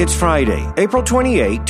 It's Friday, April 28,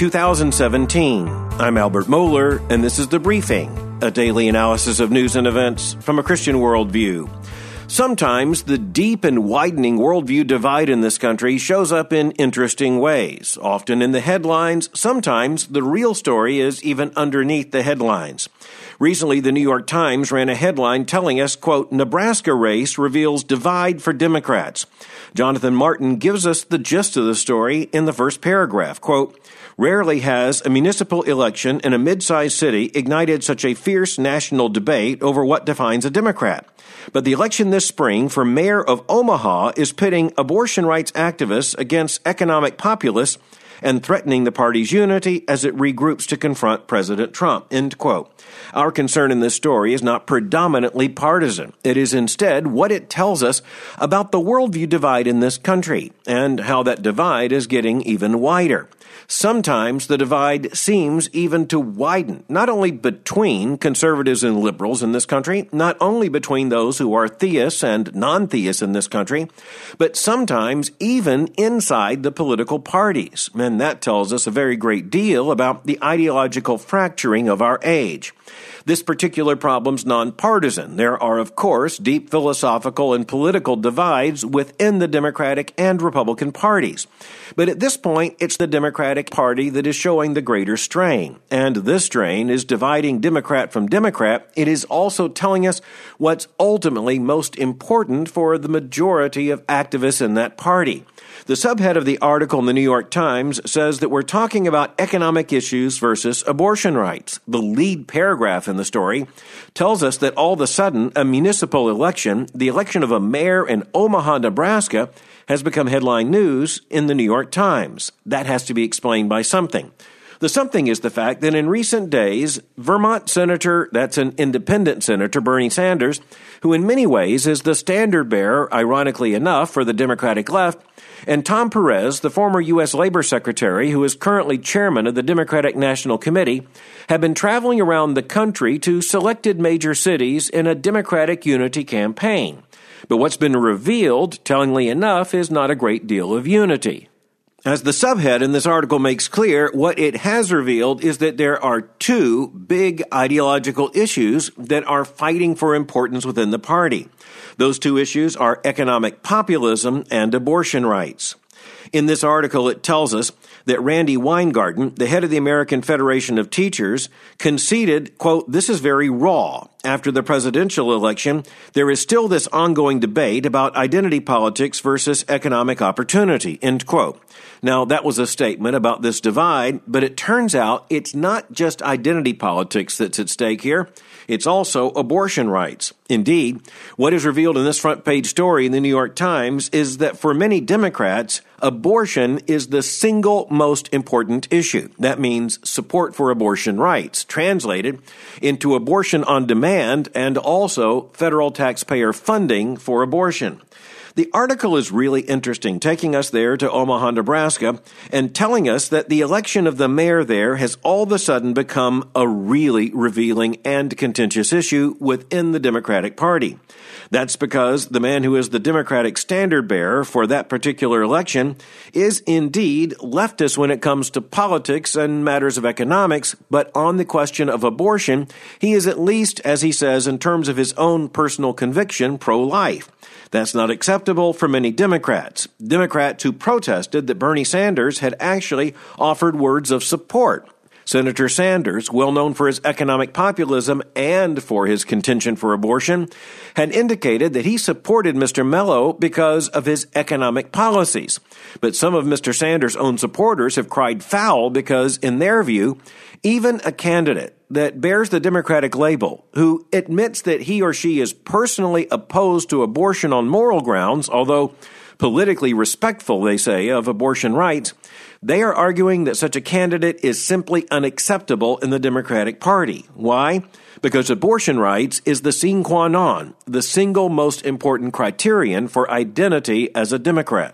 2017. I'm Albert Mohler, and this is The Briefing, a daily analysis of news and events from a Christian worldview. Sometimes the deep and widening worldview divide in this country shows up in interesting ways, often in the headlines. Sometimes the real story is even underneath the headlines. Recently, the New York Times ran a headline telling us, quote, Nebraska race reveals divide for Democrats. Jonathan Martin gives us the gist of the story in the first paragraph, quote, rarely has a municipal election in a mid-sized city ignited such a fierce national debate over what defines a Democrat. But the election this spring for mayor of Omaha is pitting abortion rights activists against economic populists and threatening the party's unity as it regroups to confront President Trump, end quote. Our concern in this story is not predominantly partisan. It is instead what it tells us about the worldview divide in this country and how that divide is getting even wider. Sometimes the divide seems even to widen, not only between conservatives and liberals in this country, not only between those who are theists and non-theists in this country, but sometimes even inside the political parties. And that tells us a very great deal about the ideological fracturing of our age. This particular problem's nonpartisan. There are, of course, deep philosophical and political divides within the Democratic and Republican parties. But at this point, it's the Democratic Party that is showing the greater strain. And this strain is dividing Democrat from Democrat. It is also telling us what's ultimately most important for the majority of activists in that party. The subhead of the article in the New York Times says that we're talking about economic issues versus abortion rights. The lead paragraph in the story tells us that all of a sudden a municipal election, the election of a mayor in Omaha, Nebraska, has become headline news in the New York Times. That has to be explained by something. The something is the fact that in recent days, Vermont Senator, that's an independent senator, Bernie Sanders, who in many ways is the standard bearer, ironically enough, for the Democratic left, and Tom Perez, the former U.S. Labor Secretary, who is currently chairman of the Democratic National Committee, have been traveling around the country to selected major cities in a Democratic unity campaign. But what's been revealed, tellingly enough, is not a great deal of unity. As the subhead in this article makes clear, what it has revealed is that there are two big ideological issues that are fighting for importance within the party. Those two issues are economic populism and abortion rights. In this article, it tells us that Randi Weingarten, the head of the American Federation of Teachers, conceded, quote, this is very raw. After the presidential election, there is still this ongoing debate about identity politics versus economic opportunity, end quote. Now, that was a statement about this divide, but it turns out it's not just identity politics that's at stake here. It's also abortion rights. Indeed, what is revealed in this front page story in the New York Times is that for many Democrats, abortion is the single most important issue. That means support for abortion rights, translated into abortion on demand and also federal taxpayer funding for abortion. The article is really interesting, taking us there to Omaha, Nebraska, and telling us that the election of the mayor there has all of a sudden become a really revealing and contentious issue within the Democratic Party. That's because the man who is the Democratic standard bearer for that particular election is indeed leftist when it comes to politics and matters of economics, but on the question of abortion, he is at least, as he says, in terms of his own personal conviction, pro-life. That's not acceptable for many Democrats who protested that Bernie Sanders had actually offered words of support. Senator Sanders, well known for his economic populism and for his contention for abortion, had indicated that he supported Mr. Mello because of his economic policies. But some of Mr. Sanders' own supporters have cried foul because, in their view, even a candidate that bears the Democratic label, who admits that he or she is personally opposed to abortion on moral grounds, although politically respectful, they say, of abortion rights, they are arguing that such a candidate is simply unacceptable in the Democratic Party. Why? Because abortion rights is the sine qua non, the single most important criterion for identity as a Democrat.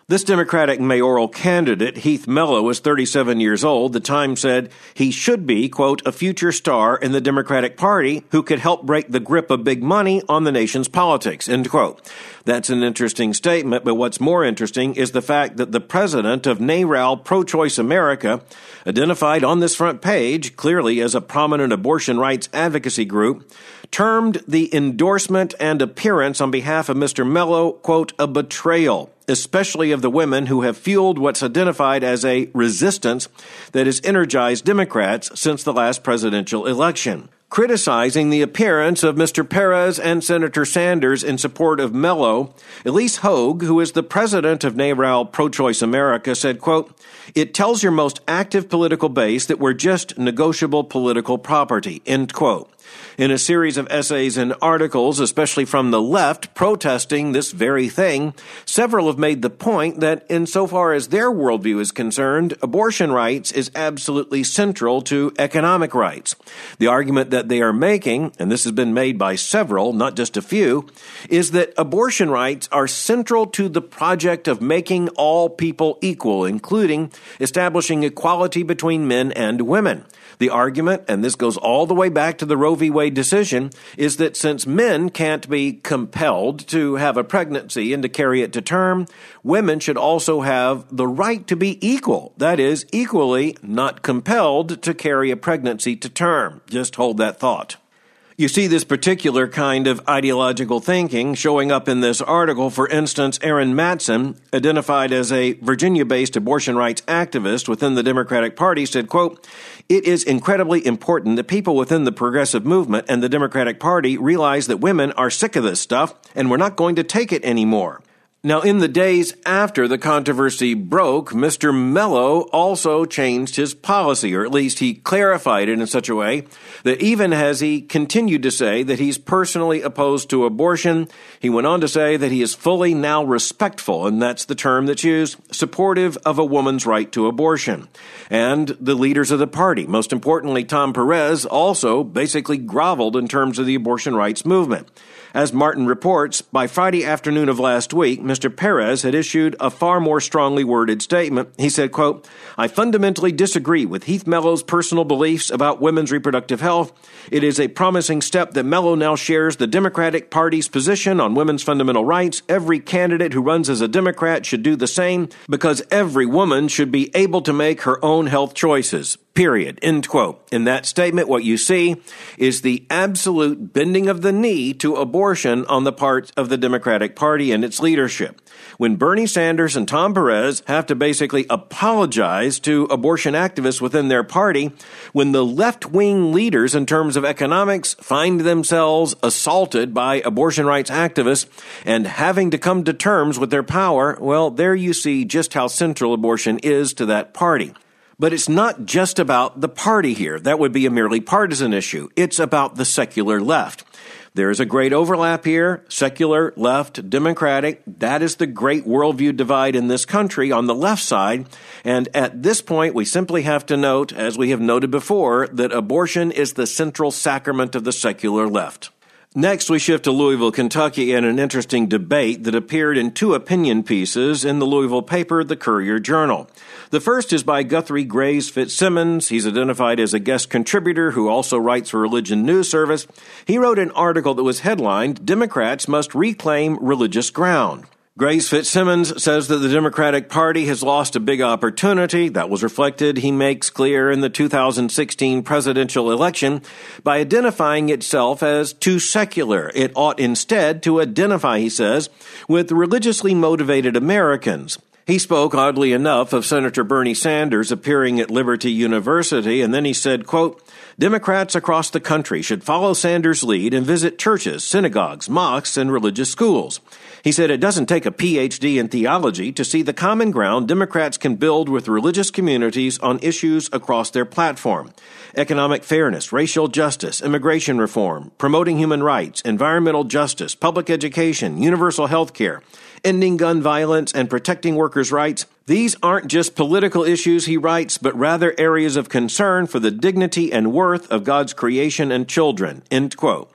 This Democratic mayoral candidate, Heath Mello, is 37 years old. The Times said he should be, quote, a future star in the Democratic Party who could help break the grip of big money on the nation's politics, end quote. That's an interesting statement, but what's more interesting is the fact that the president of NARAL Pro-Choice America, identified on this front page clearly as a prominent abortion rights advocacy group, termed the endorsement and appearance on behalf of Mr. Mello, quote, a betrayal, especially of the women who have fueled what's identified as a resistance that has energized Democrats since the last presidential election. Criticizing the appearance of Mr. Perez and Senator Sanders in support of Mello, Elise Hogue, who is the president of NARAL Pro-Choice America, said, quote, it tells your most active political base that we're just negotiable political property, end quote. In a series of essays and articles, especially from the left, protesting this very thing, several have made the point that insofar as their worldview is concerned, abortion rights is absolutely central to economic rights. The argument that they are making, and this has been made by several, not just a few, is that abortion rights are central to the project of making all people equal, including establishing equality between men and women. The argument, and this goes all the way back to the Roe v. Wade decision, is that since men can't be compelled to have a pregnancy and to carry it to term, women should also have the right to be equal. That is, equally not compelled to carry a pregnancy to term. Just hold that thought. You see this particular kind of ideological thinking showing up in this article. For instance, Aaron Matson, identified as a Virginia-based abortion rights activist within the Democratic Party, said, quote, it is incredibly important that people within the progressive movement and the Democratic Party realize that women are sick of this stuff and we're not going to take it anymore. Now, in the days after the controversy broke, Mr. Mello also changed his policy, or at least he clarified it in such a way that even as he continued to say that he's personally opposed to abortion, he went on to say that he is fully now respectful, and that's the term that's used, supportive of a woman's right to abortion. And the leaders of the party, most importantly Tom Perez, also basically groveled in terms of the abortion rights movement. As Martin reports, by Friday afternoon of last week, Mr. Perez had issued a far more strongly worded statement. He said, quote, I fundamentally disagree with Heath Mello's personal beliefs about women's reproductive health. It is a promising step that Mello now shares the Democratic Party's position on women's fundamental rights. Every candidate who runs as a Democrat should do the same because every woman should be able to make her own health choices. Period. End quote. In that statement, what you see is the absolute bending of the knee to abortion on the part of the Democratic Party and its leadership. When Bernie Sanders and Tom Perez have to basically apologize to abortion activists within their party, when the left-wing leaders in terms of economics find themselves assaulted by abortion rights activists and having to come to terms with their power, well, there you see just how central abortion is to that party. But it's not just about the party here. That would be a merely partisan issue. It's about the secular left. There is a great overlap here, secular, left, democratic. That is the great worldview divide in this country on the left side. And at this point, we simply have to note, as we have noted before, that abortion is the central sacrament of the secular left. Next, we shift to Louisville, Kentucky, and an interesting debate that appeared in two opinion pieces in the Louisville paper, the Courier-Journal. The first is by Guthrie Graves Fitzsimmons. He's identified as a guest contributor who also writes for Religion News Service. He wrote an article that was headlined, Democrats Must Reclaim Religious Ground. Graves Fitzsimmons says that the Democratic Party has lost a big opportunity. That was reflected, he makes clear, in the 2016 presidential election by identifying itself as too secular. It ought instead to identify, he says, with religiously motivated Americans. He spoke, oddly enough, of Senator Bernie Sanders appearing at Liberty University, and then he said, quote, Democrats across the country should follow Sanders' lead and visit churches, synagogues, mosques, and religious schools. He said it doesn't take a PhD in theology to see the common ground Democrats can build with religious communities on issues across their platform. Economic fairness, racial justice, immigration reform, promoting human rights, environmental justice, public education, universal health care, ending gun violence, and protecting workers' rights. These aren't just political issues, he writes, but rather areas of concern for the dignity and worth of God's creation and children. End quote.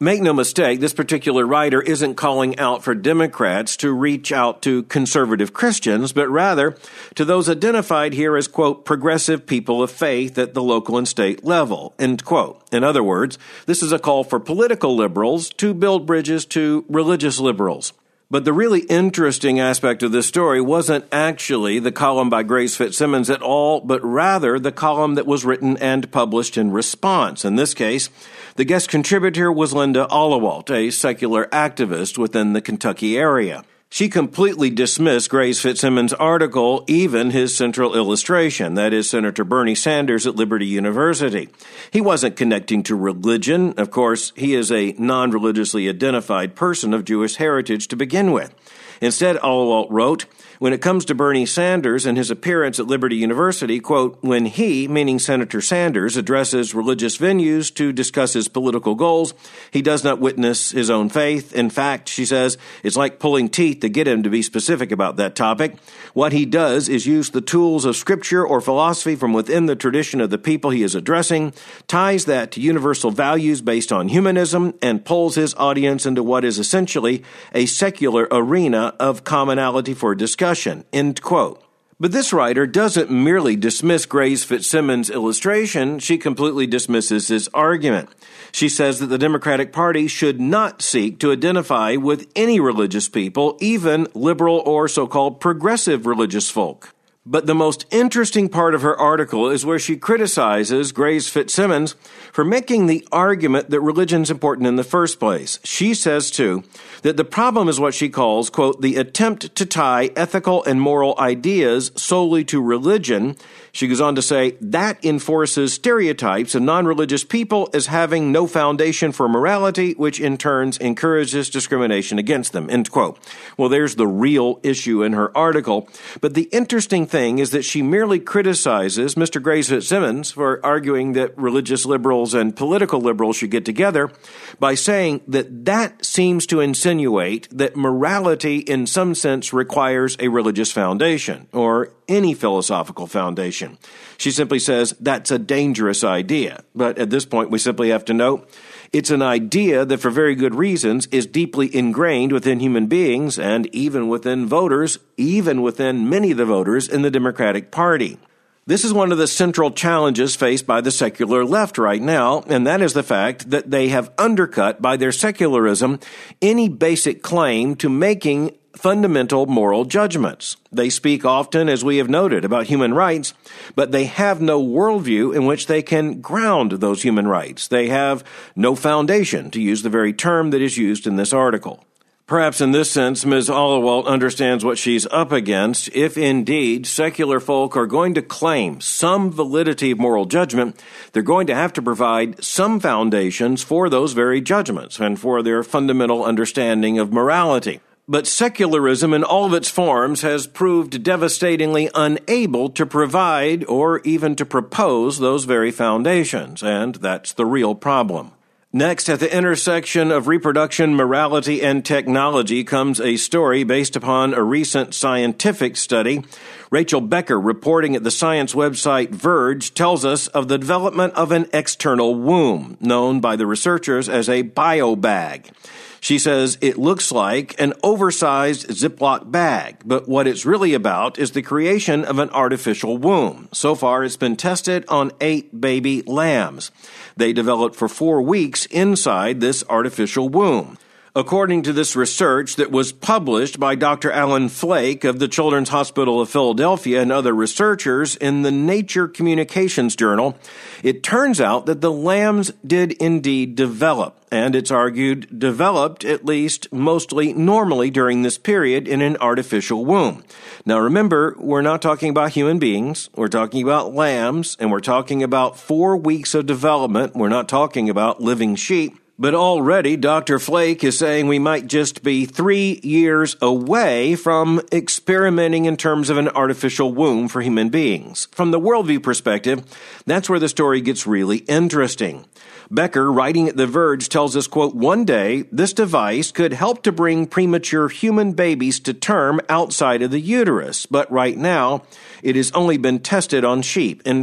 Make no mistake, this particular writer isn't calling out for Democrats to reach out to conservative Christians, but rather to those identified here as, quote, progressive people of faith at the local and state level, end quote. In other words, this is a call for political liberals to build bridges to religious liberals. But the really interesting aspect of this story wasn't actually the column by Grace Fitzsimmons at all, but rather the column that was written and published in response. In this case, the guest contributor was Linda Oliwalt, a secular activist within the Kentucky area. She completely dismissed Grace Fitzsimmons' article, even his central illustration, that is Senator Bernie Sanders at Liberty University. He wasn't connecting to religion. Of course, he is a non-religiously identified person of Jewish heritage to begin with. Instead, Oliwalt wrote, when it comes to Bernie Sanders and his appearance at Liberty University, quote, when he, meaning Senator Sanders, addresses religious venues to discuss his political goals, he does not witness his own faith. In fact, she says, it's like pulling teeth to get him to be specific about that topic. What he does is use the tools of scripture or philosophy from within the tradition of the people he is addressing, ties that to universal values based on humanism, and pulls his audience into what is essentially a secular arena of commonality for discussion, end quote. But this writer doesn't merely dismiss Grace Fitzsimmons' illustration, she completely dismisses his argument. She says that the Democratic Party should not seek to identify with any religious people, even liberal or so-called progressive religious folk. But the most interesting part of her article is where she criticizes Grace Fitzsimmons for making the argument that religion's important in the first place. She says, too, that the problem is what she calls, quote, the attempt to tie ethical and moral ideas solely to religion. She goes on to say, that enforces stereotypes of non-religious people as having no foundation for morality, which in turn encourages discrimination against them, end quote. Well, there's the real issue in her article. But the interesting thing is that she merely criticizes Mr. Grace Fitzsimmons for arguing that religious liberals and political liberals should get together by saying that that seems to insinuate that morality in some sense requires a religious foundation or any philosophical foundation. She simply says that's a dangerous idea. But at this point, we simply have to note it's an idea that for very good reasons is deeply ingrained within human beings and even within voters, even within many of the voters in the Democratic Party. This is one of the central challenges faced by the secular left right now, and that is the fact that they have undercut by their secularism any basic claim to making fundamental moral judgments. They speak often, as we have noted, about human rights, but they have no worldview in which they can ground those human rights. They have no foundation, to use the very term that is used in this article. Perhaps in this sense, Ms. Oliwalt understands what she's up against. If indeed secular folk are going to claim some validity of moral judgment, they're going to have to provide some foundations for those very judgments and for their fundamental understanding of morality. But secularism in all of its forms has proved devastatingly unable to provide or even to propose those very foundations, and that's the real problem. Next, at the intersection of reproduction, morality, and technology comes a story based upon a recent scientific study. Rachel Becker, reporting at the science website Verge, tells us of the development of an external womb, known by the researchers as a biobag. She says it looks like an oversized Ziploc bag, but what it's really about is the creation of an artificial womb. So far, it's been tested on 8 baby lambs. They developed for 4 weeks inside this artificial womb. According to this research that was published by Dr. Alan Flake of the Children's Hospital of Philadelphia and other researchers in the Nature Communications Journal, it turns out that the lambs did indeed develop, and it's argued developed at least mostly normally during this period in an artificial womb. Now remember, we're not talking about human beings, we're talking about lambs, and we're talking about 4 weeks of development. We're not talking about living sheep. But already, Dr. Flake is saying we might just be 3 years away from experimenting in terms of an artificial womb for human beings. From the worldview perspective, that's where the story gets really interesting. Becker, writing at The Verge, tells us, quote, one day, this device could help to bring premature human babies to term outside of the uterus, but right now, it has only been tested on sheep, end quote.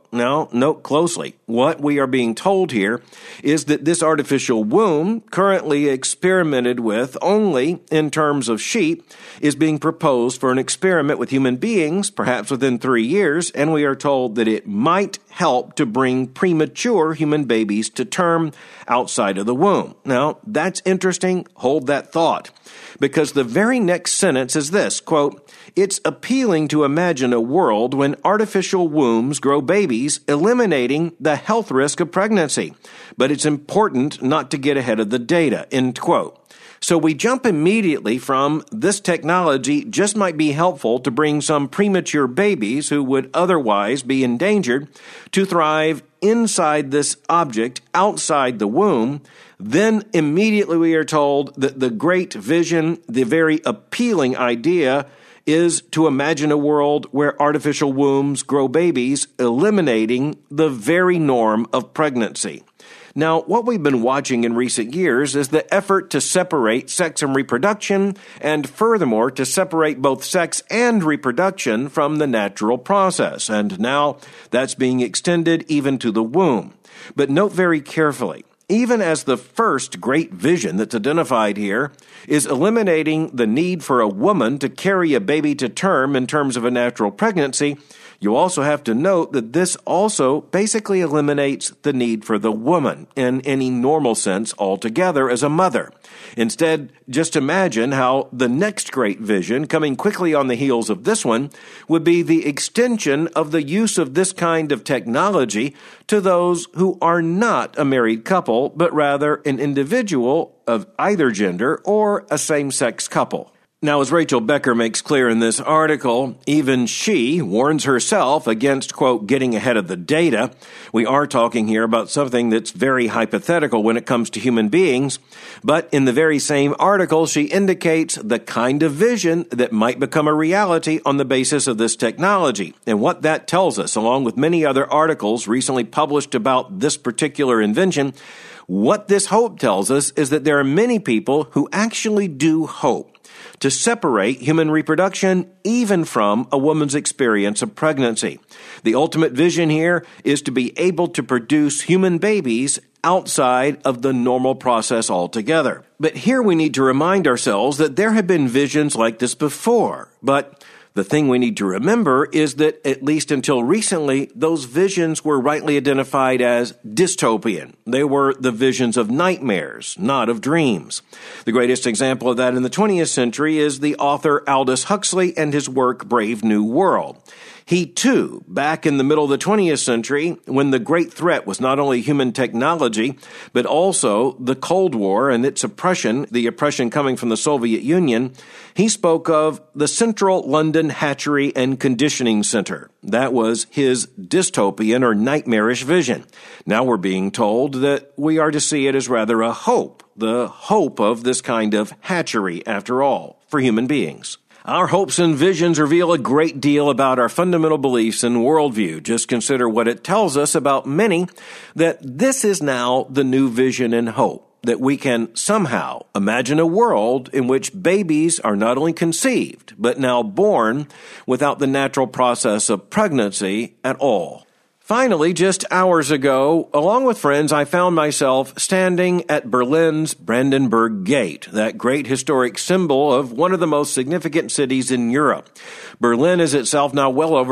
Now, note closely. What we are being told here is that this artificial womb, currently experimented with only in terms of sheep, is being proposed for an experiment with human beings, perhaps within 3 years, and we are told that it might help to bring premature human babies to term outside of the womb. Now, that's interesting. Hold that thought. Because the very next sentence is this, quote, "It's appealing to imagine a world when artificial wombs grow babies, eliminating the health risk of pregnancy. But it's important not to get ahead of the data," end quote. So we jump immediately from this technology just might be helpful to bring some premature babies who would otherwise be endangered to thrive inside this object outside the womb. Then immediately we are told that the great vision, the very appealing idea, is to imagine a world where artificial wombs grow babies, eliminating the very norm of pregnancy. Now, what we've been watching in recent years is the effort to separate sex and reproduction, and furthermore, to separate both sex and reproduction from the natural process. And now that's being extended even to the womb. But note very carefully, even as the first great vision that's identified here is eliminating the need for a woman to carry a baby to term in terms of a natural pregnancy, you also have to note that this also basically eliminates the need for the woman in any normal sense altogether as a mother. Instead, just imagine how the next great vision, coming quickly on the heels of this one, would be the extension of the use of this kind of technology to those who are not a married couple, but rather an individual of either gender or a same-sex couple. Now, as Rachel Becker makes clear in this article, even she warns herself against, quote, getting ahead of the data. We are talking here about something that's very hypothetical when it comes to human beings. But in the very same article, she indicates the kind of vision that might become a reality on the basis of this technology. And what that tells us, along with many other articles recently published about this particular invention, what this hope tells us is that there are many people who actually do hope to separate human reproduction even from a woman's experience of pregnancy. The ultimate vision here is to be able to produce human babies outside of the normal process altogether. But here we need to remind ourselves that there have been visions like this before. But the thing we need to remember is that, at least until recently, those visions were rightly identified as dystopian. They were the visions of nightmares, not of dreams. The greatest example of that in the 20th century is the author Aldous Huxley and his work Brave New World. He, too, back in the middle of the 20th century, when the great threat was not only human technology, but also the Cold War and its oppression, the oppression coming from the Soviet Union, he spoke of the Central London Hatchery and Conditioning Center. That was his dystopian or nightmarish vision. Now we're being told that we are to see it as rather a hope, the hope of this kind of hatchery, after all, for human beings. Our hopes and visions reveal a great deal about our fundamental beliefs and worldview. Just consider what it tells us about many, that this is now the new vision and hope, that we can somehow imagine a world in which babies are not only conceived, but now born without the natural process of pregnancy at all. Finally, just hours ago, along with friends, I found myself standing at Berlin's Brandenburg Gate, that great historic symbol of one of the most significant cities in Europe. Berlin is itself now well over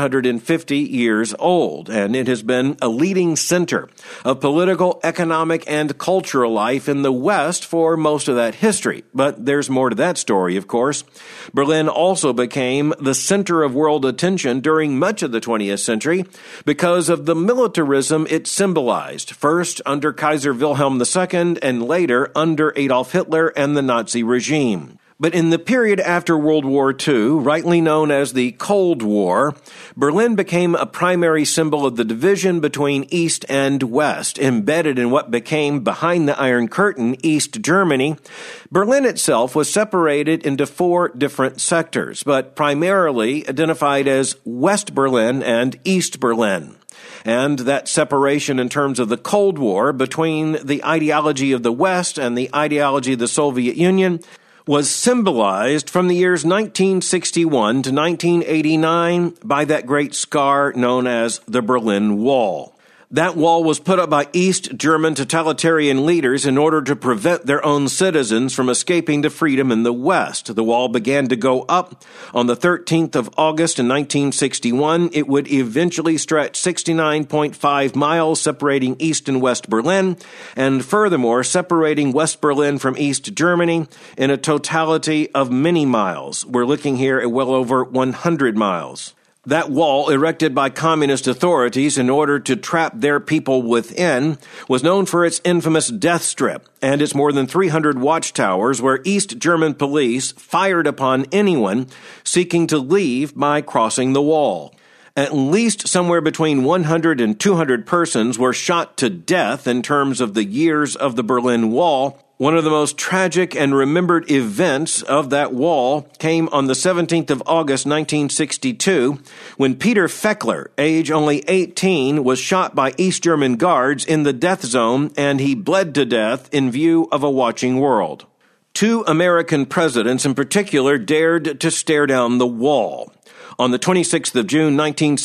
750 years old, and it has been a leading center of political, economic, and cultural life in the West for most of that history. But there's more to that story, of course. Berlin also became the center of world attention during much of the 20th century because of the militarism it symbolized, first under Kaiser Wilhelm II and later under Adolf Hitler and the Nazi regime. But in the period after World War II, rightly known as the Cold War, Berlin became a primary symbol of the division between East and West, embedded in what became, behind the Iron Curtain, East Germany. Berlin itself was separated into 4 different sectors, but primarily identified as West Berlin and East Berlin. And that separation in terms of the Cold War between the ideology of the West and the ideology of the Soviet Union was symbolized from the years 1961 to 1989 by that great scar known as the Berlin Wall. That wall was put up by East German totalitarian leaders in order to prevent their own citizens from escaping to freedom in the West. The wall began to go up on the 13th of August in 1961. It would eventually stretch 69.5 miles, separating East and West Berlin, and furthermore, separating West Berlin from East Germany in a totality of many miles. We're looking here at well over 100 miles. That wall, erected by communist authorities in order to trap their people within, was known for its infamous death strip and its more than 300 watchtowers where East German police fired upon anyone seeking to leave by crossing the wall. At least somewhere between 100 and 200 persons were shot to death in terms of the years of the Berlin Wall. One of the most tragic and remembered events of that wall came on the 17th of August, 1962, when Peter Feckler, age only 18, was shot by East German guards in the death zone, and he bled to death in view of a watching world. 2 American presidents in particular dared to stare down the wall. On the 26th of June,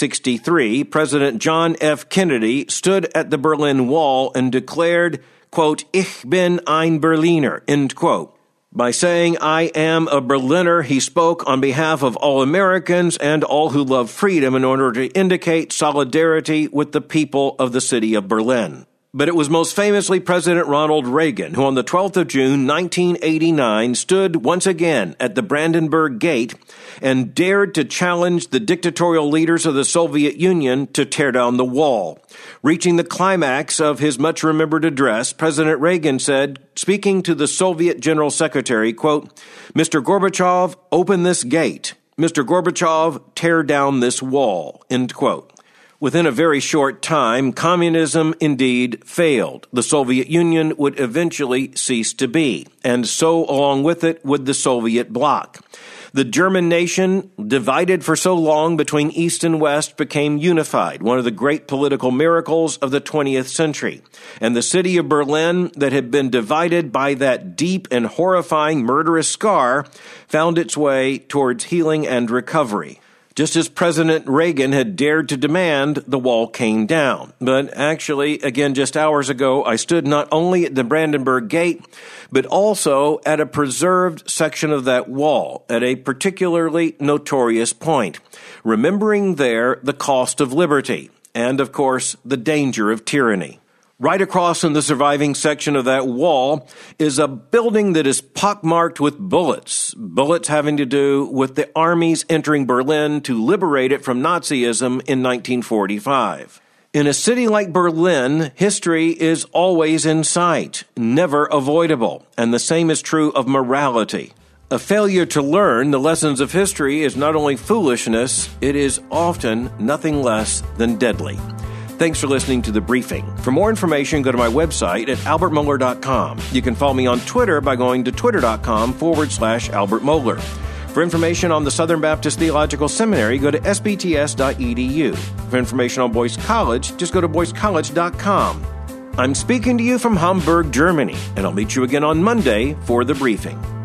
1963, President John F. Kennedy stood at the Berlin Wall and declared, quote, "Ich bin ein Berliner," end quote. By saying, "I am a Berliner," he spoke on behalf of all Americans and all who love freedom in order to indicate solidarity with the people of the city of Berlin. But it was most famously President Ronald Reagan who on the 12th of June, 1989, stood once again at the Brandenburg Gate and dared to challenge the dictatorial leaders of the Soviet Union to tear down the wall. Reaching the climax of his much-remembered address, President Reagan said, speaking to the Soviet General Secretary, quote, "Mr. Gorbachev, open this gate. Mr. Gorbachev, tear down this wall," end quote. Within a very short time, communism indeed failed. The Soviet Union would eventually cease to be, and so along with it would the Soviet bloc. The German nation, divided for so long between East and West, became unified, one of the great political miracles of the 20th century. And the city of Berlin, that had been divided by that deep and horrifying murderous scar, found its way towards healing and recovery. Just as President Reagan had dared to demand, the wall came down. But actually, again, just hours ago, I stood not only at the Brandenburg Gate, but also at a preserved section of that wall, at a particularly notorious point, remembering there the cost of liberty and, of course, the danger of tyranny. Right across in the surviving section of that wall is a building that is pockmarked with bullets having to do with the armies entering Berlin to liberate it from Nazism in 1945. In a city like Berlin, history is always in sight, never avoidable, and the same is true of morality. A failure to learn the lessons of history is not only foolishness, it is often nothing less than deadly. Thanks for listening to The Briefing. For more information, go to my website at albertmohler.com. You can follow me on Twitter by going to twitter.com/Albert Mohler. For information on the Southern Baptist Theological Seminary, go to sbts.edu. For information on Boyce College, just go to boycecollege.com. I'm speaking to you from Hamburg, Germany, and I'll meet you again on Monday for The Briefing.